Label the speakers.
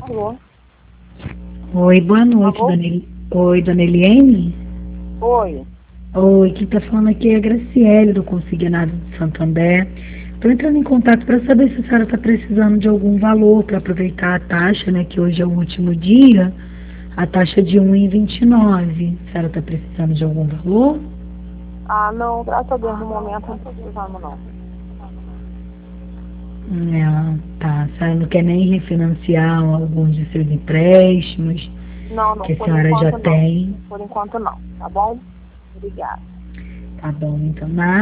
Speaker 1: Alô?
Speaker 2: Oi, boa noite,
Speaker 1: Alô?
Speaker 2: Oi, dona Eliane?
Speaker 1: Oi.
Speaker 2: Oi, quem tá falando aqui é a Graciele, do Consignado de Santo André. Estou entrando em contato para saber se a senhora está precisando de algum valor para aproveitar a taxa, né, que hoje é o último dia, a taxa de 1,29. A senhora está precisando de algum valor?
Speaker 1: Ah, não, graças a Deus, no momento não precisamos, não.
Speaker 2: Tá. A senhora não quer nem refinanciar alguns de seus empréstimos
Speaker 1: Não,
Speaker 2: que
Speaker 1: não,
Speaker 2: a
Speaker 1: por
Speaker 2: senhora já
Speaker 1: enquanto não.
Speaker 2: tem?
Speaker 1: Por enquanto não, tá bom? Obrigada.
Speaker 2: Tá bom, então,